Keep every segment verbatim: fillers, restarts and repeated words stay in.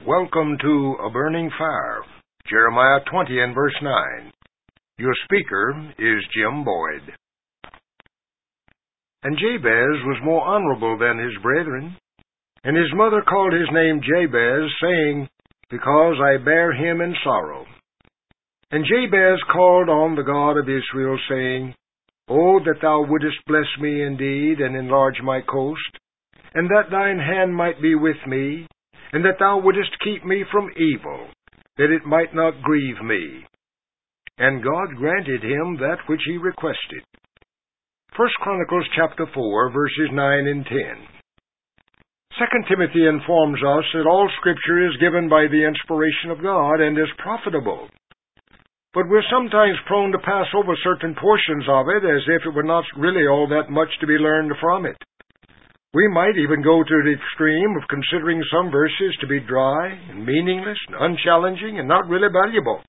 Welcome to A Burning Fire, Jeremiah twenty and verse nine. Your speaker is Jim Boyd. And Jabez was more honorable than his brethren, and his mother called his name Jabez, saying, Because I bare him in sorrow. And Jabez called on the God of Israel, saying, O that thou wouldest bless me indeed, and enlarge my coast, and that thine hand might be with me, and that thou wouldest keep me from evil, that it might not grieve me. And God granted him that which he requested. First Chronicles chapter four, verses nine and ten. Second Timothy informs us that all Scripture is given by the inspiration of God and is profitable. But we're sometimes prone to pass over certain portions of it as if it were not really all that much to be learned from it. We might even go to the extreme of considering some verses to be dry and meaningless and unchallenging and not really valuable.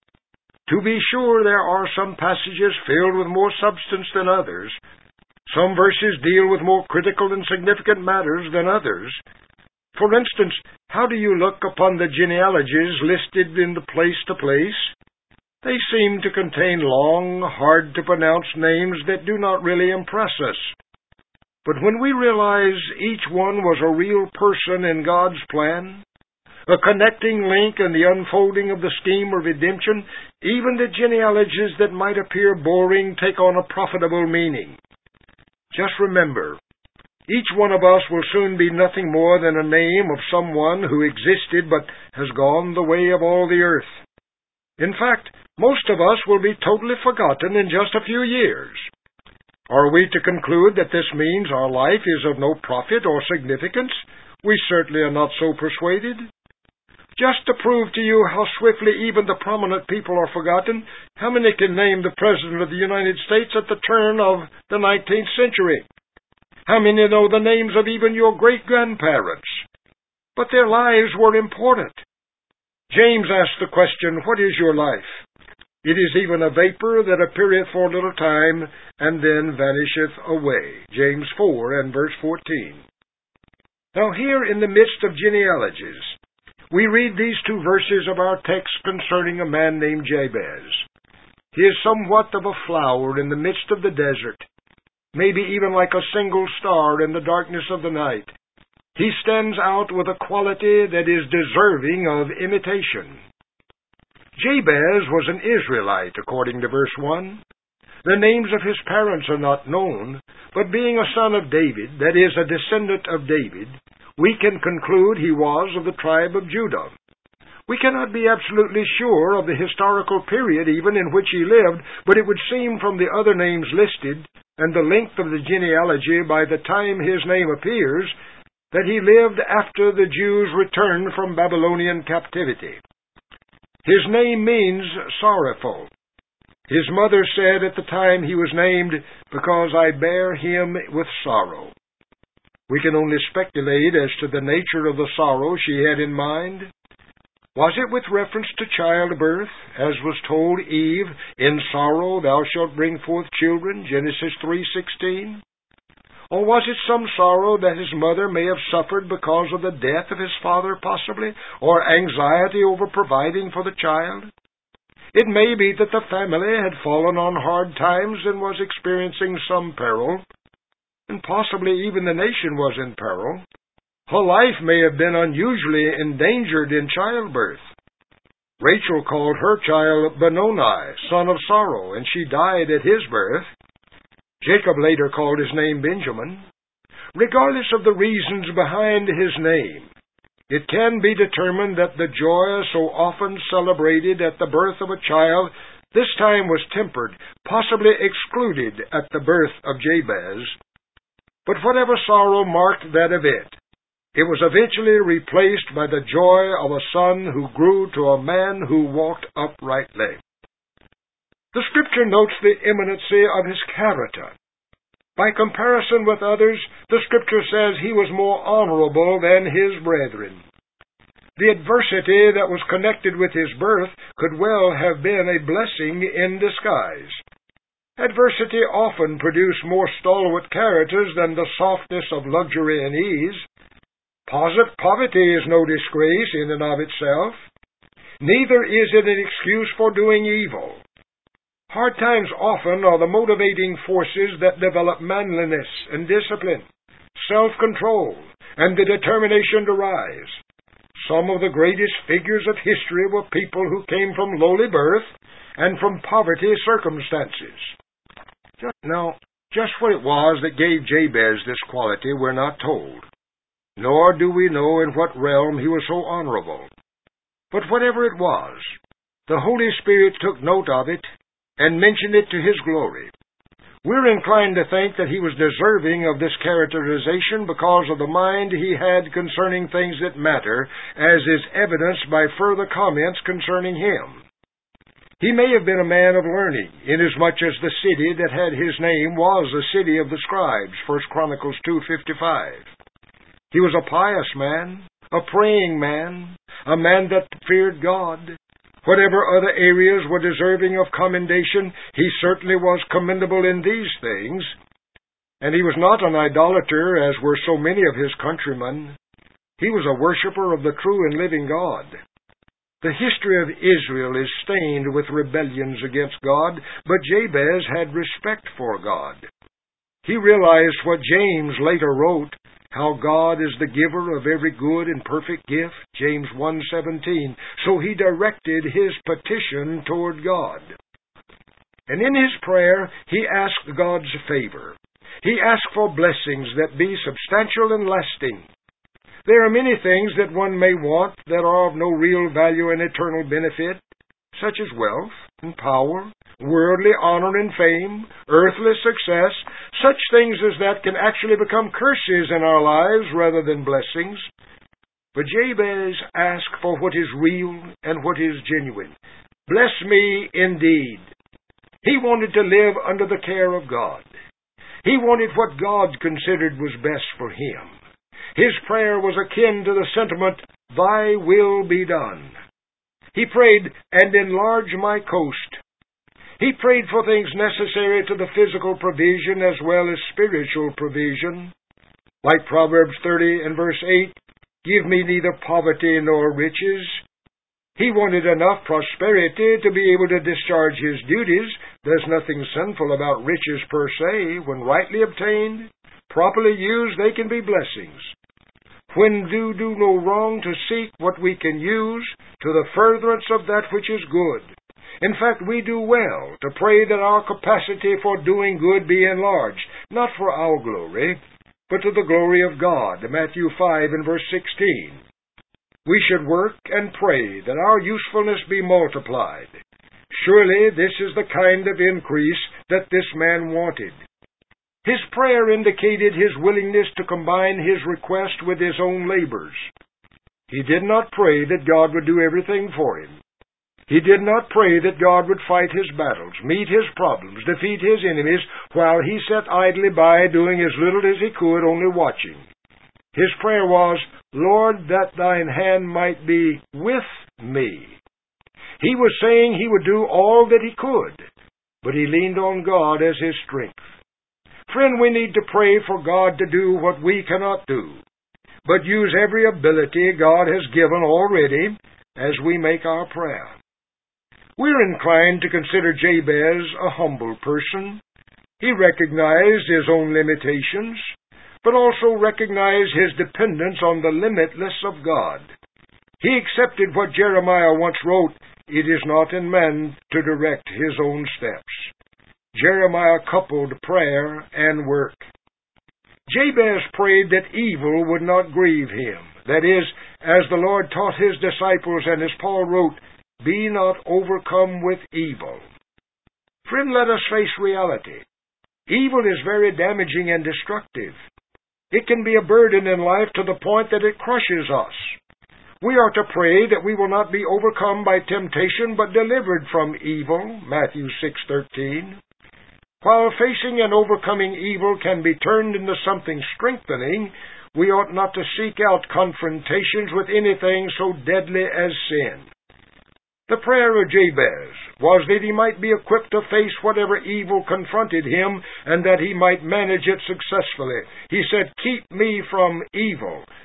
To be sure, there are some passages filled with more substance than others. Some verses deal with more critical and significant matters than others. For instance, how do you look upon the genealogies listed in the place to place? They seem to contain long, hard-to-pronounce names that do not really impress us. But when we realize each one was a real person in God's plan, a connecting link in the unfolding of the scheme of redemption, even the genealogies that might appear boring take on a profitable meaning. Just remember, each one of us will soon be nothing more than a name of someone who existed but has gone the way of all the earth. In fact, most of us will be totally forgotten in just a few years. Are we to conclude that this means our life is of no profit or significance? We certainly are not so persuaded. Just to prove to you how swiftly even the prominent people are forgotten, how many can name the President of the United States at the turn of the nineteenth century? How many know the names of even your great-grandparents? But their lives were important. James asked the question, What is your life? It is even a vapor that appeareth for a little time, and then vanisheth away. James four and verse fourteen. Now here in the midst of genealogies, we read these two verses of our text concerning a man named Jabez. He is somewhat of a flower in the midst of the desert, maybe even like a single star in the darkness of the night. He stands out with a quality that is deserving of imitation. Jabez was an Israelite, according to verse one. The names of his parents are not known, but being a son of David, that is, a descendant of David, we can conclude he was of the tribe of Judah. We cannot be absolutely sure of the historical period even in which he lived, but it would seem from the other names listed and the length of the genealogy by the time his name appears that he lived after the Jews returned from Babylonian captivity. His name means sorrowful. His mother said at the time he was named, Because I bear him with sorrow. We can only speculate as to the nature of the sorrow she had in mind. Was it with reference to childbirth, as was told Eve, In sorrow thou shalt bring forth children, Genesis three sixteen? Or was it some sorrow that his mother may have suffered because of the death of his father, possibly, or anxiety over providing for the child? It may be that the family had fallen on hard times and was experiencing some peril, and possibly even the nation was in peril. Her life may have been unusually endangered in childbirth. Rachel called her child Benoni, son of sorrow, and she died at his birth. Jacob later called his name Benjamin. Regardless of the reasons behind his name, it can be determined that the joy so often celebrated at the birth of a child this time was tempered, possibly excluded at the birth of Jabez. But whatever sorrow marked that event, it was eventually replaced by the joy of a son who grew to a man who walked uprightly. The Scripture notes the eminency of his character. By comparison with others, the Scripture says he was more honorable than his brethren. The adversity that was connected with his birth could well have been a blessing in disguise. Adversity often produced more stalwart characters than the softness of luxury and ease. Posit- Poverty is no disgrace in and of itself. Neither is it an excuse for doing evil. Hard times often are the motivating forces that develop manliness and discipline, self-control, and the determination to rise. Some of the greatest figures of history were people who came from lowly birth and from poverty circumstances. Now, just what it was that gave Jabez this quality we're not told, nor do we know in what realm he was so honorable. But whatever it was, the Holy Spirit took note of it and mentioned it to His glory. We're inclined to think that he was deserving of this characterization because of the mind he had concerning things that matter, as is evidenced by further comments concerning him. He may have been a man of learning, inasmuch as the city that had his name was the city of the scribes, First Chronicles two fifty-five. He was a pious man, a praying man, a man that feared God. Whatever other areas were deserving of commendation, he certainly was commendable in these things. And he was not an idolater, as were so many of his countrymen. He was a worshipper of the true and living God. The history of Israel is stained with rebellions against God, but Jabez had respect for God. He realized what James later wrote, how God is the giver of every good and perfect gift, James one seventeen. So he directed his petition toward God. And in his prayer, he asked God's favor. He asked for blessings that be substantial and lasting. There are many things that one may want that are of no real value and eternal benefit, such as wealth and power, worldly honor and fame, earthly success. Such things as that can actually become curses in our lives rather than blessings. But Jabez asked for what is real and what is genuine. Bless me indeed. He wanted to live under the care of God. He wanted what God considered was best for him. His prayer was akin to the sentiment, Thy will be done. He prayed, and enlarge my coast. He prayed for things necessary to the physical provision as well as spiritual provision. Like Proverbs thirty and verse eight, Give me neither poverty nor riches. He wanted enough prosperity to be able to discharge his duties. There's nothing sinful about riches per se. When rightly obtained, properly used, they can be blessings. When do do no wrong to seek what we can use to the furtherance of that which is good. In fact, we do well to pray that our capacity for doing good be enlarged, not for our glory, but to the glory of God. Matthew five and verse sixteen. We should work and pray that our usefulness be multiplied. Surely this is the kind of increase that this man wanted. His prayer indicated his willingness to combine his request with his own labors. He did not pray that God would do everything for him. He did not pray that God would fight his battles, meet his problems, defeat his enemies, while he sat idly by doing as little as he could, only watching. His prayer was, Lord, that thine hand might be with me. He was saying he would do all that he could, but he leaned on God as his strength. Friend, we need to pray for God to do what we cannot do, but use every ability God has given already as we make our prayer. We're inclined to consider Jabez a humble person. He recognized his own limitations, but also recognized his dependence on the limitless of God. He accepted what Jeremiah once wrote, It is not in man to direct his own steps. Jeremiah coupled prayer and work. Jabez prayed that evil would not grieve him. That is, as the Lord taught his disciples and as Paul wrote, Be not overcome with evil. Friend, let us face reality. Evil is very damaging and destructive. It can be a burden in life to the point that it crushes us. We are to pray that we will not be overcome by temptation, but delivered from evil, Matthew six thirteen. While facing and overcoming evil can be turned into something strengthening, we ought not to seek out confrontations with anything so deadly as sin. The prayer of Jabez was that he might be equipped to face whatever evil confronted him and that he might manage it successfully. He said, Keep me from evil.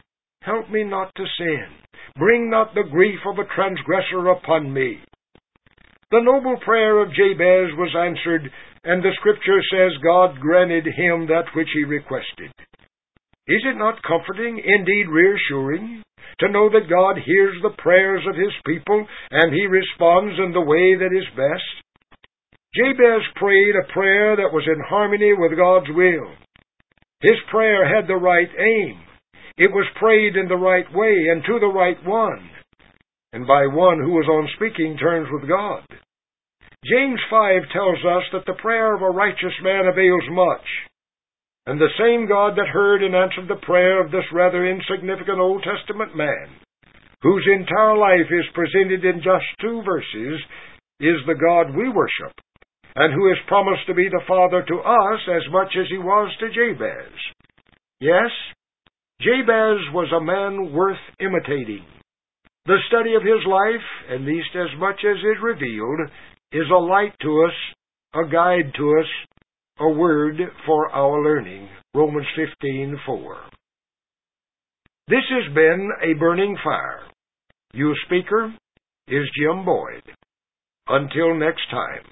Help me not to sin. Bring not the grief of a transgressor upon me. The noble prayer of Jabez was answered, and the Scripture says God granted him that which he requested. Is it not comforting, indeed reassuring, to know that God hears the prayers of His people, and He responds in the way that is best? Jabez prayed a prayer that was in harmony with God's will. His prayer had the right aim. It was prayed in the right way and to the right one, and by one who was on speaking terms with God. James five tells us that the prayer of a righteous man avails much, and the same God that heard and answered the prayer of this rather insignificant Old Testament man, whose entire life is presented in just two verses, is the God we worship, and who is promised to be the Father to us as much as He was to Jabez. Yes, Jabez was a man worth imitating. The study of his life, at least as much as is revealed, is a light to us, a guide to us, a word for our learning. Romans fifteen four. This has been A Burning Fire. Your speaker is Jim Boyd. Until next time.